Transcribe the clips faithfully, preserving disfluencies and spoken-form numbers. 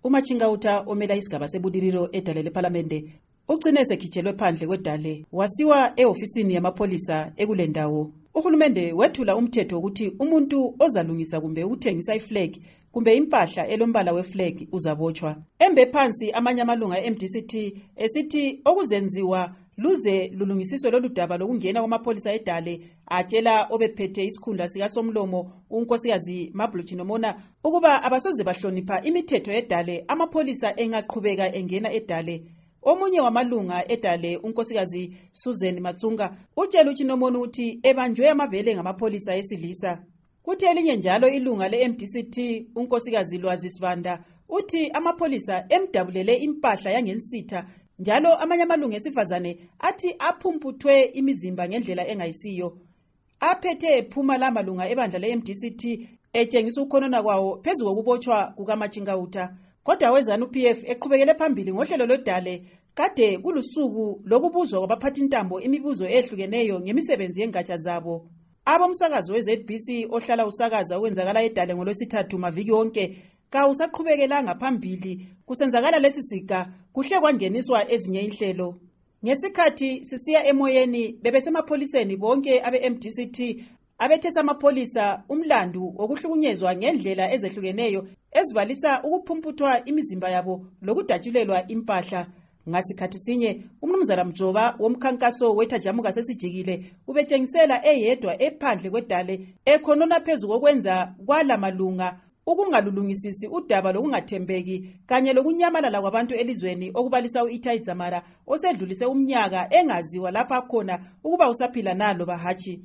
uMachingauta omela isigaba sebudiriro edale lePhalamende ugcine esekhitshelwe phandle kwedale wasiwa eofisini yamapholisa ekulendawo. Uhulumende wethula umthetho ukuthi umuntu ozalungisa kumbe uthengisa iflag kumbe impahla elombala weflag uzabotshwa. Embe phansi amanye amalunga e-M D C T esithi okuzenziwa luze lulungisiswe lolu daba lokungena kwamapholisa edale atshela obephethe isikhundla sika Somlomo unkosikazi Mabluchi Nomona ukuba abasoze bahlonipha imithetho edale amapholisa engaqhubeka engena edale. Omunye wamalunga edale unkosikazi Susan Matsunga utshela uChinomona uthi ebanjwe amavele ngamapholisa esilisa. Kuthi elinye njalo ilunga le-M D C T unkosikazi Lwazi Sibanda uthi amapholisa emdabulele impahla yangensitha njalo amanye amalunga esifazane athi aphumputhwe imizimba ngendlela engayisiyo. Aphethe ephuma la malunga ebandla le-M D C T etshengisa ukhonona kwawo phezu kokubotshwa kukaMachingauta. Kodwa wezana u-P F eqhubekele phambili ngohlelo lodale kade kulusuku lokubuzwa kwabaphathintambo imibuzo ehlukeneyo ngemisebenzi yengatsha zabo. Abomsakazo we-Z B C ohlala usakaza ukwenzakala edale ngolwesithathu maviki wonke ka usaqhubekelanga phambili kusenzakala lesi siga kuhle kwangeniswa ezinye inhlelo. Ngesikhathi sisiya emoyeni bebesemapholiseni bonke abe-M D C T abethesa amapholisa umlandu wokuhlukunyezwa ngendlela ezehlukeneyo ezibalisa ukuphumputhwa imizimba yabo lokudatshulelwa impahla. Ngasikhathi sinye umnumzana Mjoba womkhankaso wethajamuka sesijikile ubetshengisela eyedwa ephandle kwedale ekhonona phezu kokwenza kwala malunga ukungalulungisisi udaba lokungathembeki kanye lokunyamalala kwabantu elizweni okubalisa u-Itai Dzamara osedlulise umnyaka engaziwa lapha khona ukuba usaphila nalo bahachi.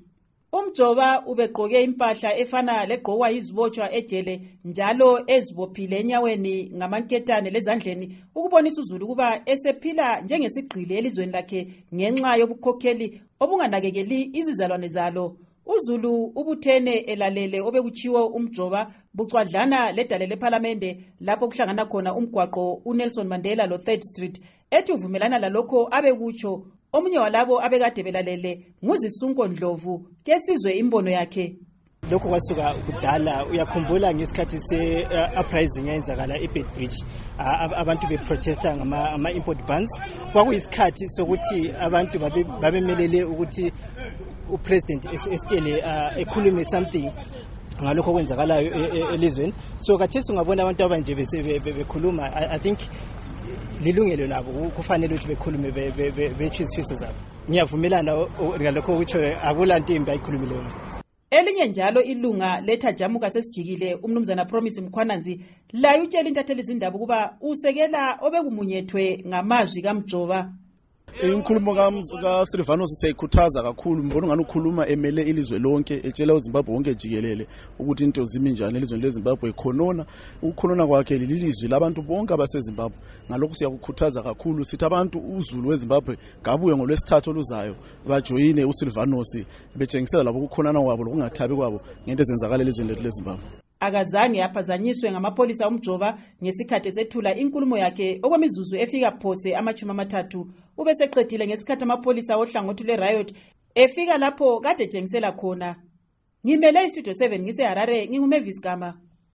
Umjoba ubegqoke impahla efana legqokwa yizibotshwa ejele njalo ezibophile enyaweni ngamanketane lezandleni ukubonisa uZulu kuba esephila njengesigqili elizweni lakhe ngenxa yobukhokheli obunganakekeli izizalwane zalo. uZulu ubuthene elalele obekuchiwo umjoba bucwadlana ledale lePhalamende lapho kuhlangana khona umgwaqo uNelson Mandela lo third Street ethi uvumelana lalokho abekutsho. Omunye walabo abekade belalele nguZisunko Ndlovu kesizwe imbono yakhe. Lokho kwasuka kudala uyakhumbula ngesikhathi se uh, uprising eyenzakala eBedbridge uh, abantu beprotesta ngama ama import bans kwakuyisikhathi sokuthi abantu babemelele ukuthi upresident esitshele uh, ekhulume something ngalokho kwenzakalayo elizweni. So kathesi ungabona abantu abanje bekhuluma I think lilungelo labo kufanele ukuthi bekhulume bethu isifiso zabo. Ngiyavumelana ngalokho ukuthi akulanto imbi ayikhulumileyo. Elinye njalo ilunga lethajamuka sesijikile umnumzana Promise Mkhwananzi layo utshela intatheli izindaba kuba usekela obekumunyethwe ngamazwi kaMjoba. Inkulumo ka Silvanus siyayikhuthaza kakhulu mbona ngani ukhuluma emele ilizwe lonke etshela uZimbabwe wonke jikelele ukuthi into zimi njani elizweni leZimbabwe ikhonona ukukhonona kwakhe lilizwi labantu bonke abaseZimbabwe. Ngalokho siyakukhuthaza kakhulu sithi abantu uZulu weZimbabwe gabuye ngolwesithathu oluzayo bajoyine uSilvanus betshengisela labo ukukhonana kwabo lokungathabi kwabo ngento ezenzakala elizweni lethu leZimbabwe. Akazange yaphazanyiswe ngamapholisa umjoba ngesikhathi sethula inkulumo yakhe okwemizuzu efika phose amachumi amathathu. Ube seqedile ngesikhathi amapholisa ohlangothi lwe-riot efika lapho kade jengisela khona. Ngimele iStudio seven ngise Harare nginguMavis Gama.